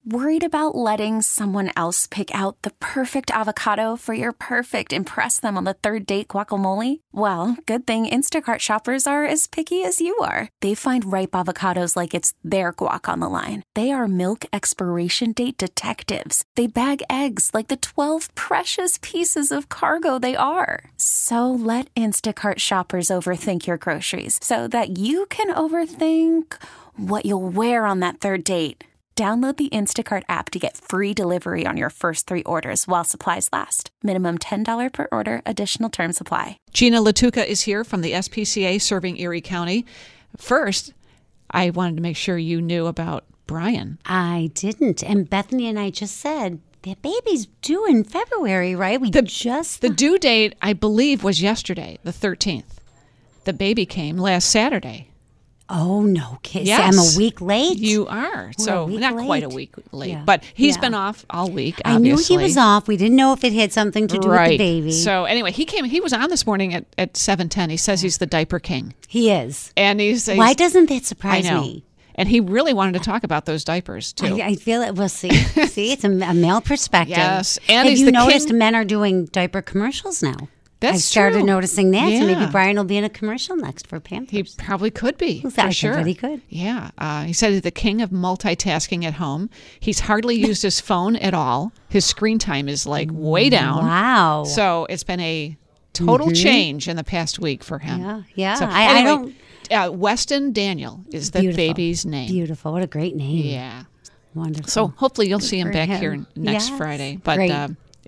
Worried about letting someone else pick out the perfect avocado for your perfect impress them on the third date guacamole? Well, good thing Instacart shoppers are as picky as you are. They find ripe avocados like it's their guac on the line. They are milk expiration date detectives. They bag eggs like the 12 precious pieces of cargo they are. So let Instacart shoppers overthink your groceries so that you can overthink what you'll wear on that third date. Download the Instacart app to get free delivery on your first 3 orders while supplies last. Minimum $10 per order. Additional terms apply. Gina Latuca is here from the SPCA serving Erie County. First, I wanted to make sure you knew about Brian. I didn't. And Bethany and I just said, the baby's due in February, right? The due date, I believe, was yesterday, the 13th. The baby came last Saturday. Oh, no, kidding. Yes. I'm a week late? You are. So not late. quite a week late. Yeah. But he's been off all week, obviously. I knew he was off. We didn't know if it had something to do with the baby. So anyway, he came. He was on this morning at 7:10. He says he's the diaper king. He is. And he's Why doesn't that surprise me? And he really wanted to talk about those diapers, too. I feel it. Well, see, it's a male perspective. Yes. And have you noticed men are doing diaper commercials now? That's I started true. noticing that, Yeah. so maybe Brian will be in a commercial next for Pampers. He probably could be, I for sure. bet he could. Yeah. He said he's the king of multitasking at home. He's hardly used his phone at all. His screen time is like way down. Wow. So it's been a total change in the past week for him. Yeah. So, I don't. Weston Daniel is the baby's name. Beautiful. What a great name. Yeah. Wonderful. So hopefully you'll see him For back him. here next Yes. Friday. But, Great.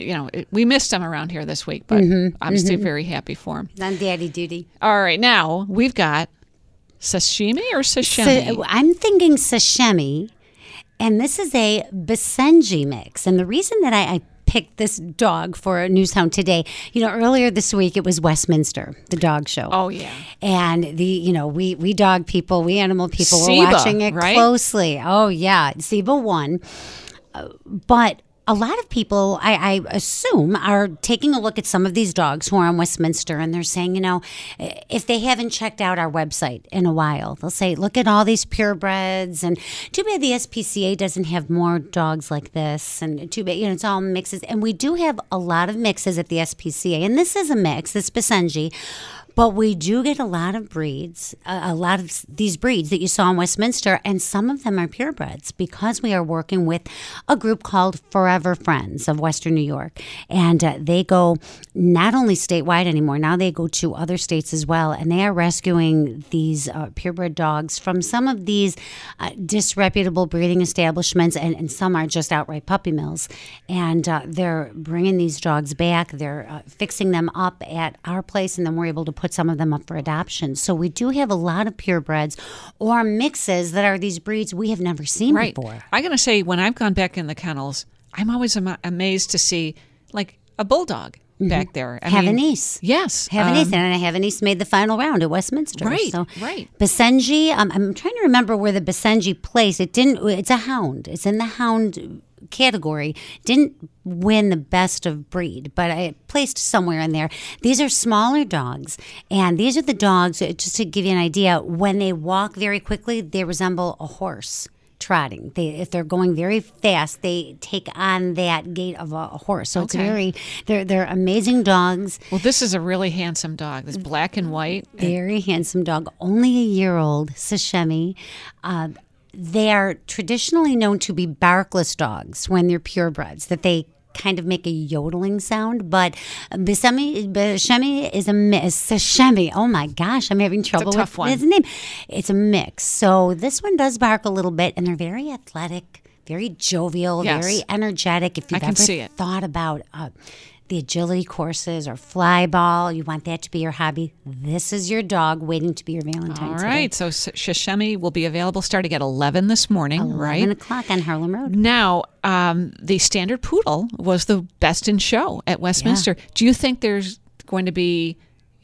We missed him around here this week, but I'm still very happy for him. On daddy duty. All right. Now we've got sashimi or sashimi? I'm thinking sashimi, and this is a Basenji mix. And the reason that I picked this dog for Newshound today, earlier this week it was Westminster, the dog show. Oh, yeah. And we dog people, we animal people, Seba, we're watching it right? closely. Oh, yeah. Seba won. But a lot of people, I assume, are taking a look at some of these dogs who are on Westminster, and they're saying, if they haven't checked out our website in a while, they'll say, look at all these purebreds, and too bad the SPCA doesn't have more dogs like this, and too bad, it's all mixes. And we do have a lot of mixes at the SPCA, and this is a mix, this Basenji. But we do get a lot of breeds, a lot of these breeds that you saw in Westminster, and some of them are purebreds because we are working with a group called Forever Friends of Western New York. And they go not only statewide anymore, now they go to other states as well. And they are rescuing these purebred dogs from some of these disreputable breeding establishments, and some are just outright puppy mills. And they're bringing these dogs back. They're fixing them up at our place, and then we're able to put some of them up for adoption. So we do have a lot of purebreds or mixes that are these breeds we have never seen before. I got to say, when I've gone back in the kennels, I'm always amazed to see like a bulldog back there. Havanese. Yes. Havanese. And Havanese made the final round at Westminster. Right, so, right. Basenji, I'm trying to remember where the Basenji placed. It's a hound. It's in the hound category. Didn't win the best of breed, but I placed somewhere in there. These are smaller dogs, and these are the dogs, just to give you an idea, when they walk very quickly, they resemble a horse trotting. If they're going very fast, they take on that gait of a horse. So they're amazing dogs. Well, this is a really handsome dog. This black and white. Very handsome dog. Only a year old, Sashimi. They are traditionally known to be barkless dogs when they're purebreds, that they kind of make a yodeling sound, but Bashemi is a mix. Sashemi, oh my gosh, I'm having trouble with his name. It's a mix. So this one does bark a little bit, and they're very athletic, very jovial, very energetic. If you've ever thought about the agility courses or fly ball, you want that to be your hobby, this is your dog waiting to be your Valentine. All right, so Sashemi will be available starting at 11 this morning, 11 o'clock on Harlem Road. Now, the Standard Poodle was the best in show at Westminster. Do you think there's going to be,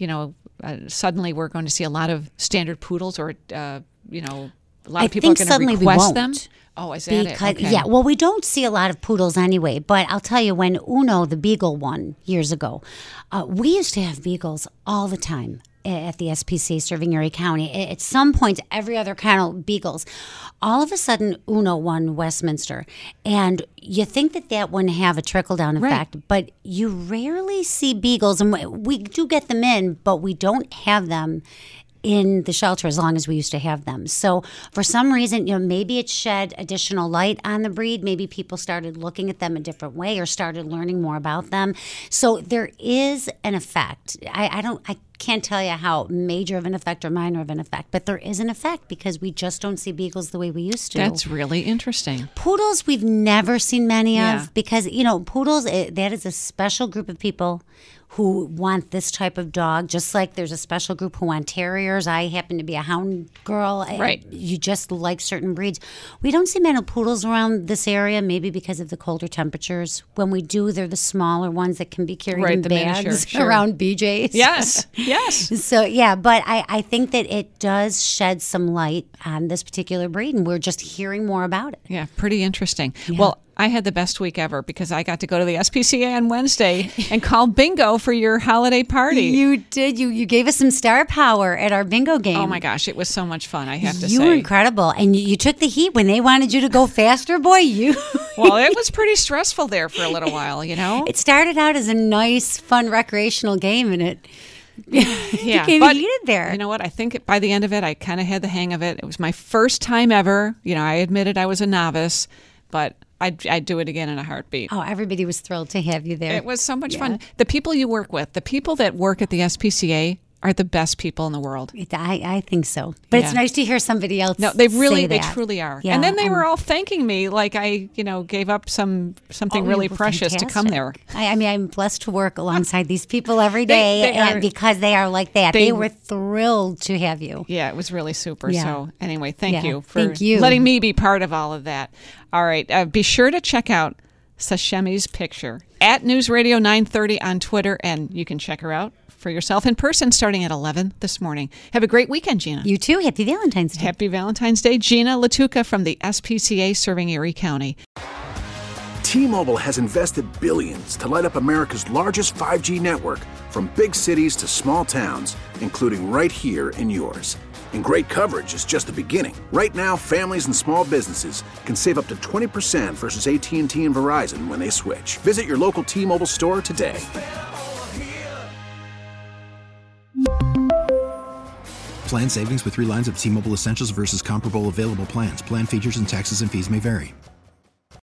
suddenly we're going to see a lot of Standard Poodles, or, a lot of people are going to request them? Oh, is that it? Okay. Yeah, well, we don't see a lot of poodles anyway, but I'll tell you, when Uno, the beagle, won years ago, we used to have beagles all the time. at the SPCA serving Erie County. At some point, every other kennel, beagles. All of a sudden, Uno won Westminster. And you think that wouldn't have a trickle-down effect, but you rarely see beagles. And we do get them in, but we don't have them in the shelter as long as we used to have them. So for some reason, maybe it shed additional light on the breed. Maybe people started looking at them a different way or started learning more about them. So there is an effect. I can't tell you how major of an effect or minor of an effect, but there is an effect because we just don't see beagles the way we used to. That's really interesting. Poodles, we've never seen many of because, poodles, that is a special group of people who want this type of dog, just like there's a special group who want terriers. I happen to be a hound girl. Right. You just like certain breeds. We don't see many poodles around this area, maybe because of the colder temperatures. When we do, they're the smaller ones that can be carried in bags around BJ's. Yes, yes. So, but I think that it does shed some light on this particular breed, and we're just hearing more about it. Yeah, pretty interesting. Yeah. Well, I had the best week ever because I got to go to the SPCA on Wednesday and call bingo for your holiday party. You did. You gave us some star power at our bingo game. Oh, my gosh. It was so much fun, I have to say. You were incredible. And you took the heat when they wanted you to go faster, boy. Well, it was pretty stressful there for a little while, It started out as a nice, fun, recreational game, and it became heated there. You know what? I think by the end of it, I kind of had the hang of it. It was my first time ever. I admitted I was a novice, but I'd do it again in a heartbeat. Oh, everybody was thrilled to have you there. It was so much fun. The people you work with, the people that work at the SPCA are the best people in the world. I think so. But it's nice to hear somebody else say that. They truly are. Yeah, and then they were all thanking me like I, gave up something really precious to come there. I'm blessed to work alongside these people every day because they are like that. They were thrilled to have you. Yeah, it was really super. Yeah. So anyway, thank you for you. letting me be part of all of that. All right. Be sure to check out Sashemi's picture at News Radio 930 on Twitter, and you can check her out for yourself in person starting at 11 this morning. Have a great weekend, Gina. You too. Happy Valentine's Day. Happy Valentine's Day. Gina Latuca from the SPCA serving Erie County. T-Mobile has invested billions to light up America's largest 5G network, from big cities to small towns, including right here in yours. And great coverage is just the beginning. Right now, families and small businesses can save up to 20% versus AT&T and Verizon when they switch. Visit your local T-Mobile store today. Plan savings with 3 lines of T-Mobile Essentials versus comparable available plans. Plan features and taxes and fees may vary.